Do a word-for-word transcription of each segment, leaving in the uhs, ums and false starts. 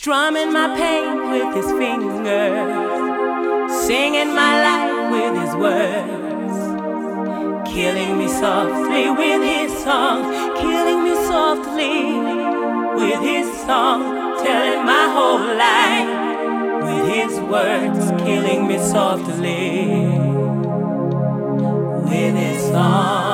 strumming my pain with his fingers, singing my life with his words, killing me softly with his song, killing me softly with his song, telling my whole life with his words, killing me softly with his song.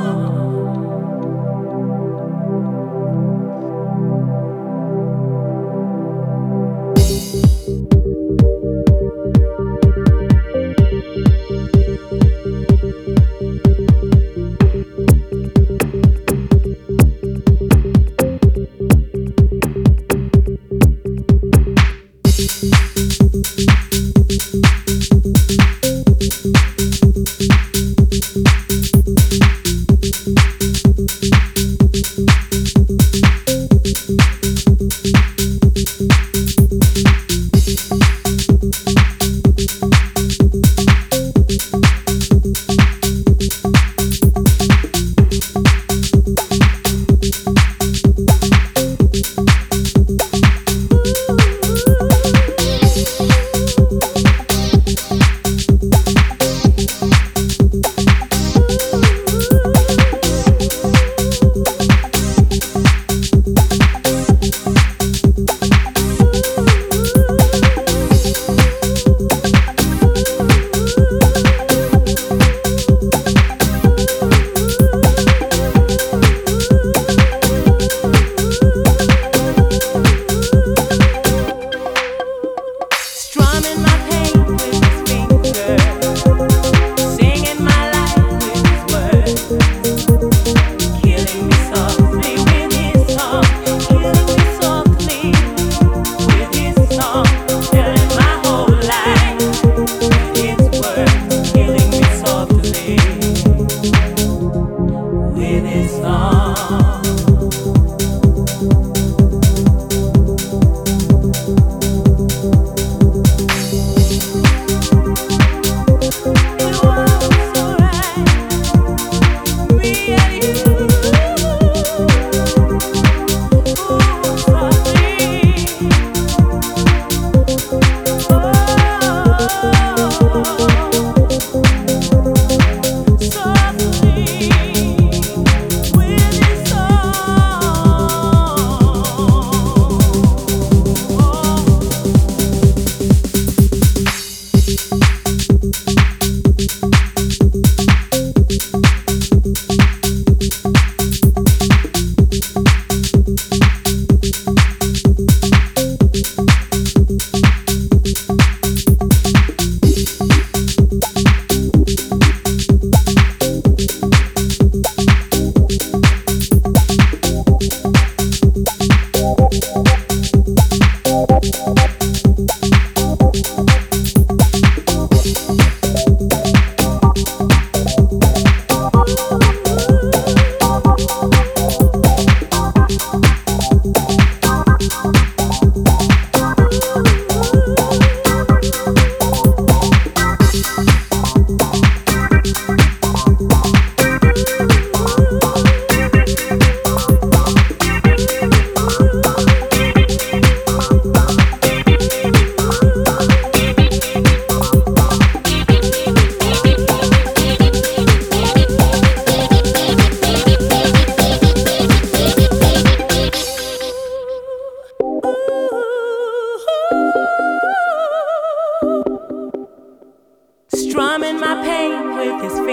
Strumming my pain with his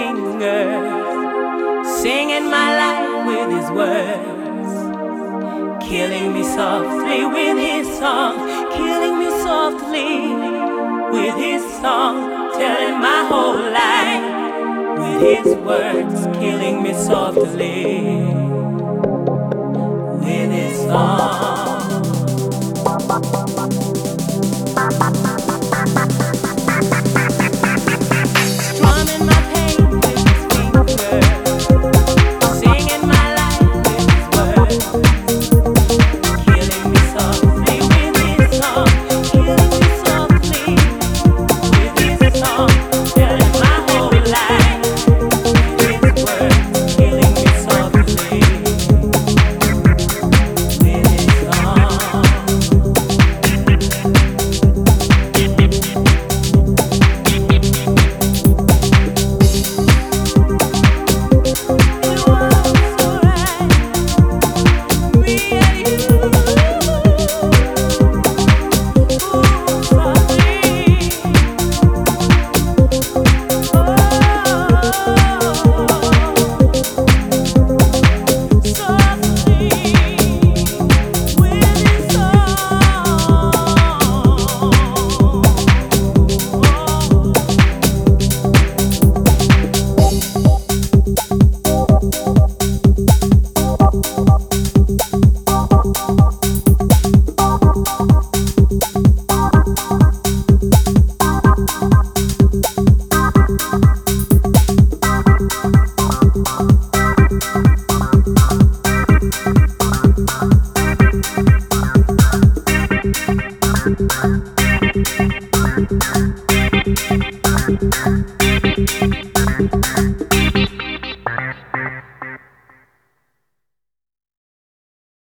fingers, singing my life with his words, killing me softly with his song, killing me softly with his song, telling my whole life with his words, killing me softly with his song. Strumming my pain with his fingers, singing my life with his words, killing me softly with his song, killing me softly with his song, telling my whole life with his words, killing me softly with his song.